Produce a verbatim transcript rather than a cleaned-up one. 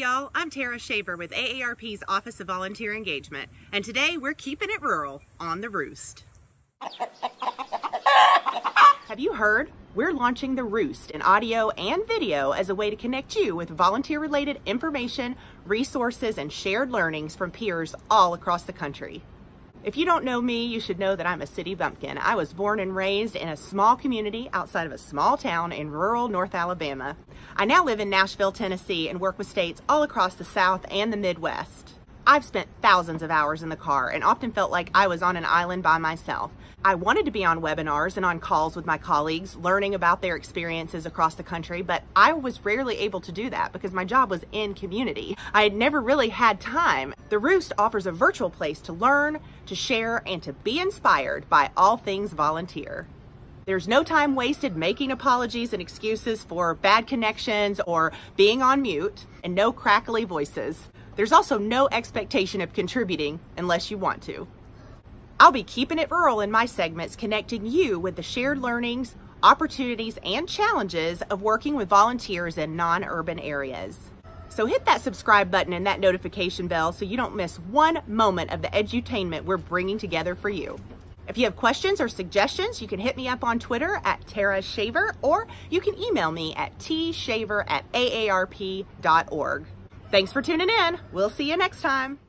y'all, I'm Tara Shaver with A A R P's Office of Volunteer Engagement, and today we're keeping it rural on the Roost. Have you heard? We're launching the Roost in audio and video as a way to connect you with volunteer-related information, resources, and shared learnings from peers all across the country. If you don't know me, you should know that I'm a city bumpkin. I was born and raised in a small community outside of a small town in rural North Alabama. I now live in Nashville, Tennessee, and work with states all across the South and the Midwest. I've spent thousands of hours in the car and often felt like I was on an island by myself. I wanted to be on webinars and on calls with my colleagues, learning about their experiences across the country, but I was rarely able to do that because my job was in community. I had never really had time. The Roost offers a virtual place to learn, to share, and to be inspired by all things volunteer. There's no time wasted making apologies and excuses for bad connections or being on mute, and no crackly voices. There's also no expectation of contributing unless you want to. I'll be keeping it rural in my segments, connecting you with the shared learnings, opportunities, and challenges of working with volunteers in non-urban areas. So hit that subscribe button and that notification bell so you don't miss one moment of the edutainment we're bringing together for you. If you have questions or suggestions, you can hit me up on Twitter at Tara Shaver, or you can email me at t shaver at a a r p dot org. Thanks for tuning in. We'll see you next time.